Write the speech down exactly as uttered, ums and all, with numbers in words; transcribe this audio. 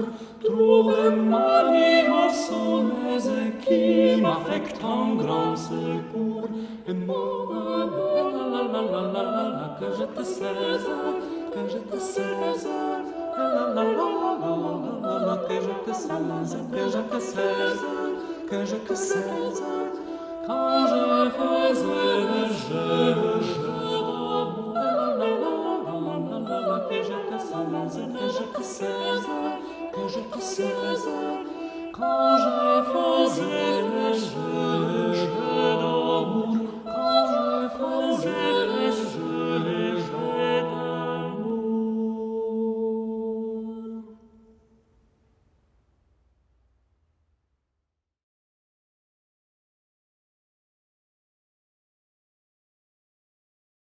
secours. Trouve-moi l'Immorceuse qui m'affecte en grand secours. Et mon amour, la la la la la la, que je te cesse, que je te cesse. La la la la la la, que je te cesse, que je te cesse, que je te cesse. Quand